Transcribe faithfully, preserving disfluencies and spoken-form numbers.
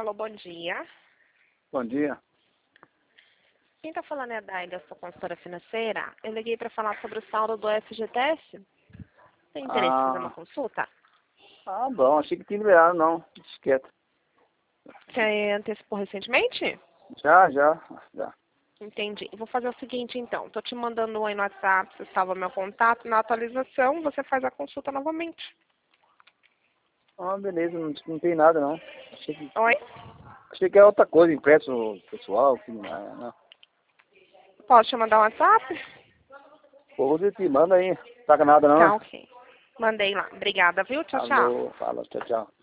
Alô, bom dia. Bom dia. Quem está falando é a Dai, da sua consultora financeira. Eu liguei para falar sobre o saldo do F G T S. Tem interesse em fazer uma Ah, consulta? ah, bom, achei que tinha liberado, não. Disqueta. Você antecipou recentemente? Já, já, já. Entendi. Eu vou fazer o seguinte, então. Estou te mandando um aí no WhatsApp, você salva meu contato. Na atualização, você faz a consulta novamente. Ah, beleza, não, não tem nada, não. Achei que, Oi? achei que era outra coisa, impresso pessoal, que não é, não. Posso te mandar um WhatsApp? Pô, você te manda aí. Não paga nada, não, Tá, né? ok. Mandei lá. Obrigada, viu? Tchau, tchau. Alô, fala, tchau, tchau.